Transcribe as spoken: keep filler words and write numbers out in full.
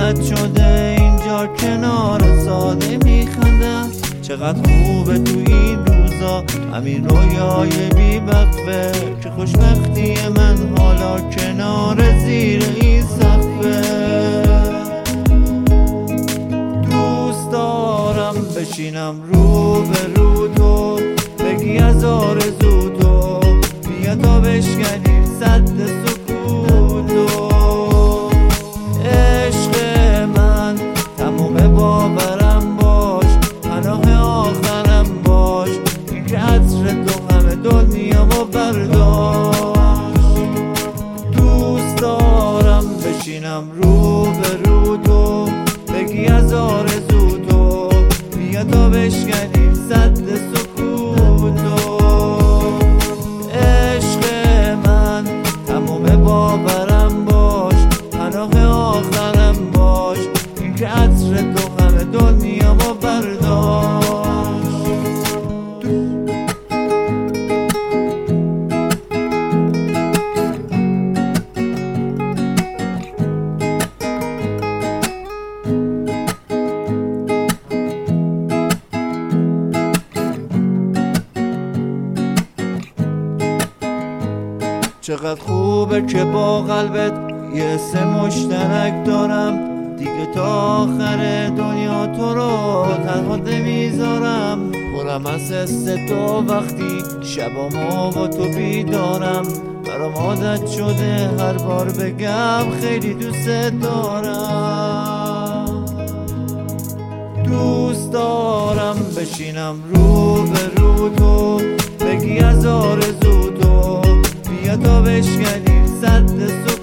عادت شده اینجا کنار ساده میخندم. چقدر خوبه تو این روزا همین رویای بی وقفه که خوشبختی من حالا کنار زیر این سقفه. دوست دارم بشینم رو به رو تو، بگی از آرزو تو، بیا تا بشکنیم سد سکوتو. عشق من تموم باورم باش، پناه آخرم باش، این که عطر تو همه دنیا ما برداشت. دوست دارم بشینم رو به رو تو، بگی از آرزو تو، بیا تا بشکنیم سد سکوتو. عشق من تموم باورم باش، پناه آخرم باش، این که عطر تو همه دنیا ما برداشت. چقدر خوبه که با قلبت یه حس مشترک دارم، دیگه تا آخر دنیا تو رو تنها نمیذارم. پرم از حس تو وقتی شبامو با تو بیدارم، برام عادت شده هر بار بگم خیلی دوست دارم. دوست دارم بشینم رو به رو تو، بگی از آرزو تو، بیا تا بشکنیم سد